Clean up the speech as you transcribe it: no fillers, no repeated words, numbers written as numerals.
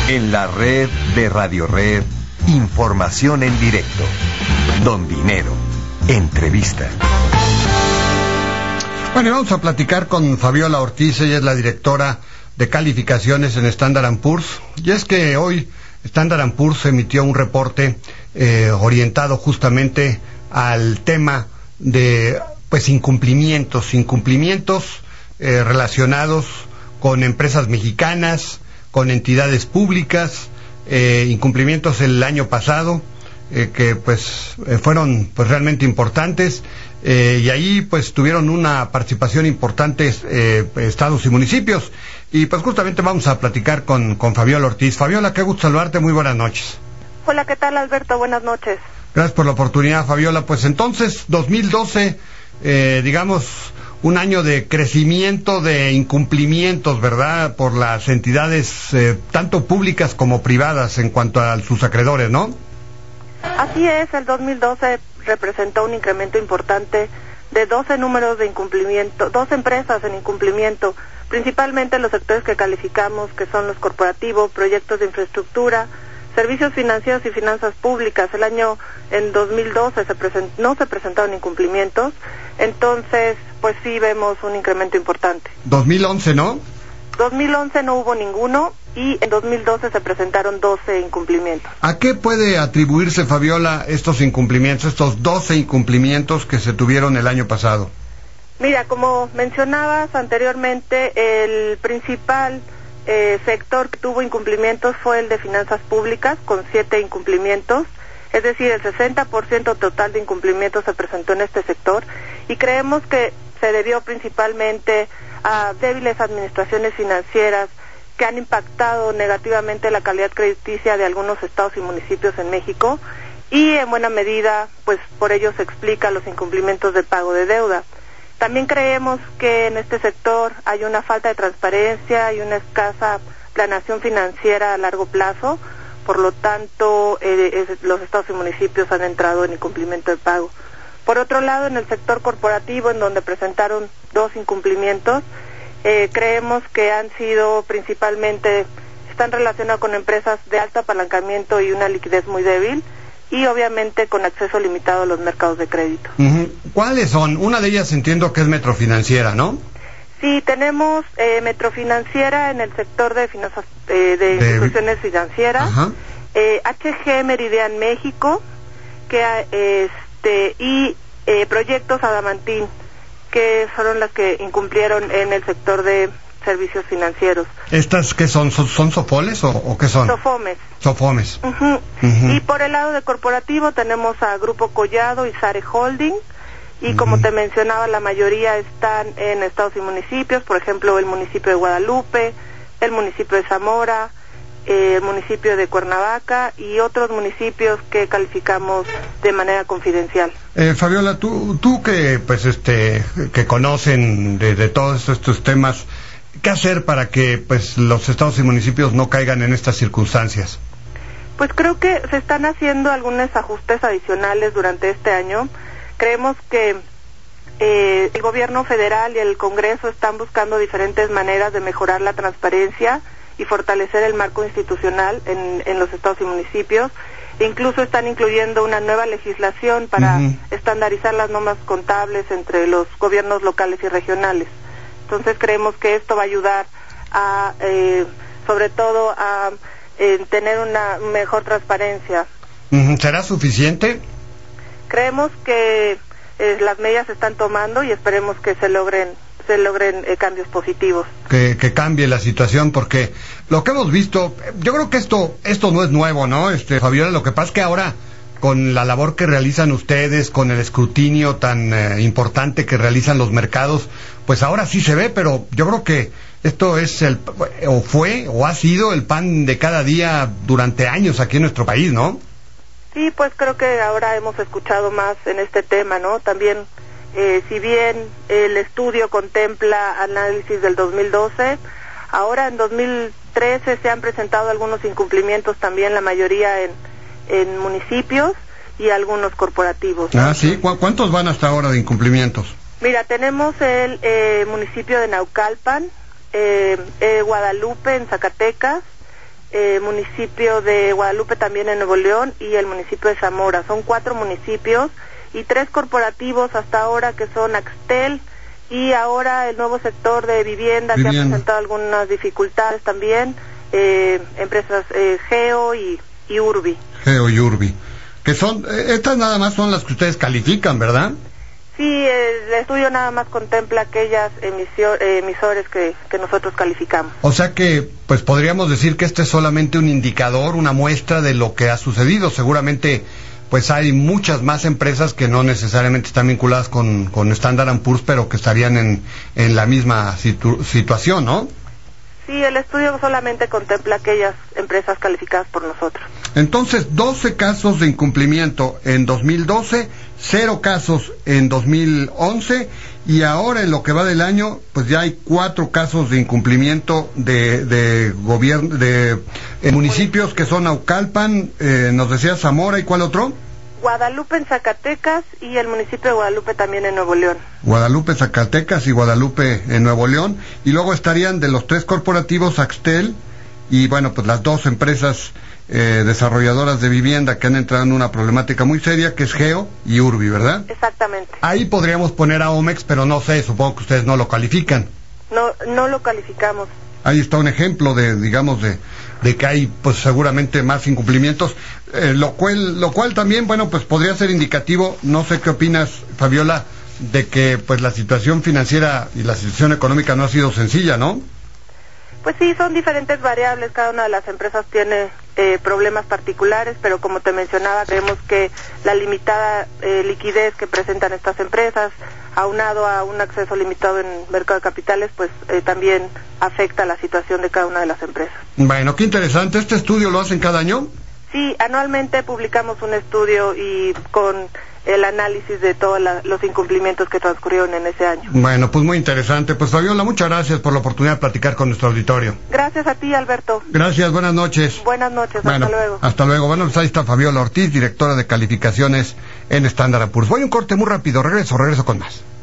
En la red de Radio Red, información en directo. Don Dinero, entrevista. Bueno, y vamos a platicar con Fabiola Ortiz. Ella es la directora de calificaciones en Standard & Poor's. Y es que hoy Standard & Poor's emitió un reporte orientado justamente al tema de incumplimientos relacionados con empresas mexicanas, con entidades públicas, incumplimientos el año pasado que fueron realmente importantes, y ahí tuvieron una participación importante estados y municipios, y justamente vamos a platicar con Fabiola Ortiz. Fabiola, qué gusto saludarte, muy buenas noches. Hola, ¿qué tal, Alberto? Buenas noches. Gracias por la oportunidad, Fabiola. Pues entonces, 2012, digamos, un año de crecimiento de incumplimientos, ¿verdad?, por las entidades tanto públicas como privadas en cuanto a sus acreedores, ¿no? Así es, el 2012 representó un incremento importante de 12 números de incumplimiento, 12 empresas en incumplimiento, principalmente en los sectores que calificamos, que son los corporativos, proyectos de infraestructura, servicios financieros y finanzas públicas. El año en 2012 no se presentaron incumplimientos, entonces pues sí vemos un incremento importante. 2011, ¿no? 2011 no hubo ninguno y en 2012 se presentaron 12 incumplimientos. ¿A qué puede atribuirse, Fabiola, estos incumplimientos, estos 12 incumplimientos que se tuvieron el año pasado? Mira, como mencionabas anteriormente, el principal sector que tuvo incumplimientos fue el de finanzas públicas, con 7 incumplimientos, es decir, el 60% total de incumplimientos se presentó en este sector, y creemos que se debió principalmente a débiles administraciones financieras que han impactado negativamente la calidad crediticia de algunos estados y municipios en México, y en buena medida, por ello se explican los incumplimientos de pago de deuda. También creemos que en este sector hay una falta de transparencia y una escasa planeación financiera a largo plazo, por lo tanto los estados y municipios han entrado en incumplimiento de pago. Por otro lado, en el sector corporativo, en donde presentaron 2 incumplimientos, creemos que han sido están relacionados con empresas de alto apalancamiento y una liquidez muy débil, y obviamente con acceso limitado a los mercados de crédito. ¿Cuáles son? Una de ellas entiendo que es Metrofinanciera, ¿no? Sí, tenemos Metrofinanciera en el sector de finanzas, de instituciones financieras, HG Meridian México, y Proyectos Adamantín, que fueron las que incumplieron en el sector de servicios financieros. ¿Estas qué son? ¿Son Sofoles o qué son? Sofomes. Sofomes. Y por el lado de corporativo tenemos a Grupo Collado y Sare Holding, y como te mencionaba, la mayoría están en estados y municipios, por ejemplo, el municipio de Guadalupe, el municipio de Zamora, el municipio de Cuernavaca y otros municipios que calificamos de manera confidencial. Fabiola, tú que que conocen de todos estos temas, ¿qué hacer para que los estados y municipios no caigan en estas circunstancias? Pues creo que se están haciendo algunos ajustes adicionales durante este año. Creemos que el gobierno federal y el Congreso están buscando diferentes maneras de mejorar la transparencia y fortalecer el marco institucional en los estados y municipios. Incluso están incluyendo una nueva legislación para estandarizar las normas contables entre los gobiernos locales y regionales. Entonces creemos que esto va a ayudar a, sobre todo, a tener una mejor transparencia. ¿Será suficiente? Creemos que las medidas se están tomando y esperemos que se logren cambios positivos. Que cambie la situación, porque lo que hemos visto, yo creo que esto no es nuevo, ¿no? Fabiola, lo que pasa es que ahora, con la labor que realizan ustedes, con el escrutinio tan importante que realizan los mercados, pues ahora sí se ve, pero yo creo que esto es o ha sido el pan de cada día durante años aquí en nuestro país, ¿no? Sí, pues creo que ahora hemos escuchado más en este tema, ¿no? También, si bien el estudio contempla análisis del 2012, ahora en 2013 se han presentado algunos incumplimientos también, la mayoría en municipios y algunos corporativos, ¿no? Sí, ¿cuántos van hasta ahora de incumplimientos? Mira, tenemos el municipio de Naucalpan, Guadalupe en Zacatecas, municipio de Guadalupe también en Nuevo León y el municipio de Zamora. Son 4 municipios y 3 corporativos hasta ahora, que son Axtel y ahora el nuevo sector de vivienda. Que ha presentado algunas dificultades también, empresas Geo y Urbi. Geo y Urbi, que son, estas nada más son las que ustedes califican, ¿verdad? Sí, el estudio nada más contempla aquellas emisores que nosotros calificamos. O sea que, pues podríamos decir que este es solamente un indicador, una muestra de lo que ha sucedido. Seguramente, pues hay muchas más empresas que no necesariamente están vinculadas con Standard & Poor's, pero que estarían en la misma situación, ¿no? Sí, el estudio solamente contempla aquellas empresas calificadas por nosotros. Entonces, 12 casos de incumplimiento en 2012, 0 casos en 2011, y ahora en lo que va del año, pues ya hay 4 casos de incumplimiento de gobierno, de municipios que son Naucalpan, nos decía Zamora, ¿y cuál otro? Guadalupe en Zacatecas y el municipio de Guadalupe también en Nuevo León. Guadalupe, Zacatecas y Guadalupe en Nuevo León. Y luego estarían de los 3 corporativos Axtel y bueno, pues las 2 empresas desarrolladoras de vivienda que han entrado en una problemática muy seria, que es Geo y Urbi, ¿verdad? Exactamente. Ahí podríamos poner a Omex, pero no sé, supongo que ustedes no lo califican. No lo calificamos. Ahí está un ejemplo digamos, de que hay, pues seguramente más incumplimientos, lo cual también, bueno, pues podría ser indicativo. No sé qué opinas, Fabiola, de que pues la situación financiera y la situación económica no ha sido sencilla, ¿no? Pues sí, son diferentes variables, cada una de las empresas tiene problemas particulares, pero como te mencionaba, creemos que la limitada liquidez que presentan estas empresas, aunado a un acceso limitado en mercado de capitales, pues también afecta la situación de cada una de las empresas. Bueno, qué interesante. ¿Este estudio lo hacen cada año? Sí, anualmente publicamos un estudio y con el análisis de todos los incumplimientos que transcurrieron en ese año. Bueno, pues muy interesante. Pues Fabiola, muchas gracias por la oportunidad de platicar con nuestro auditorio. Gracias a ti, Alberto. Gracias, buenas noches. Buenas noches, bueno, hasta luego. Hasta luego. Bueno, pues ahí está Fabiola Ortiz, directora de calificaciones en Standard & Poor's. Voy a un corte muy rápido, regreso con más.